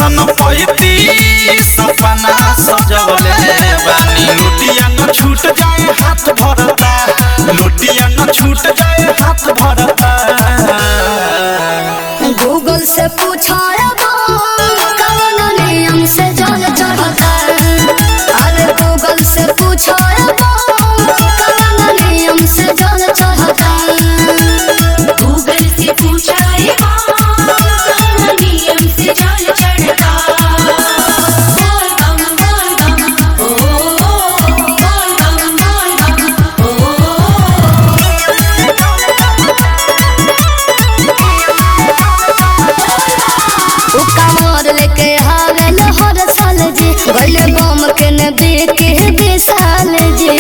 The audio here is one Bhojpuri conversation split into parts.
दर्शन पैती सपना सजवले बानी लुटिया न छूट जाए हाथ भरता लुटिया न छूट जाए हाथ भरता गूगल से पूछा कौन नियम से जल चढ़ता अरे गूगल से पूछा कौन नियम से जल चढ़ता गूगल से पूछा कौन नियम से जल चढ़ता लेके हावे हर साल जी गले बम के नबी के विशाल जी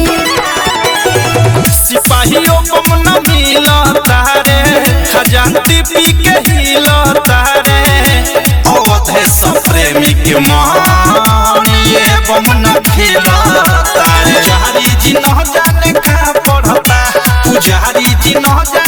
सिपाहियों बम न मिला तारे खजानती पी के हिला तारे अवधे सब प्रेमी के मान ये बम न खिला तारे पुजारी जी न जाने का पढ़ता पुजारी जी न जाने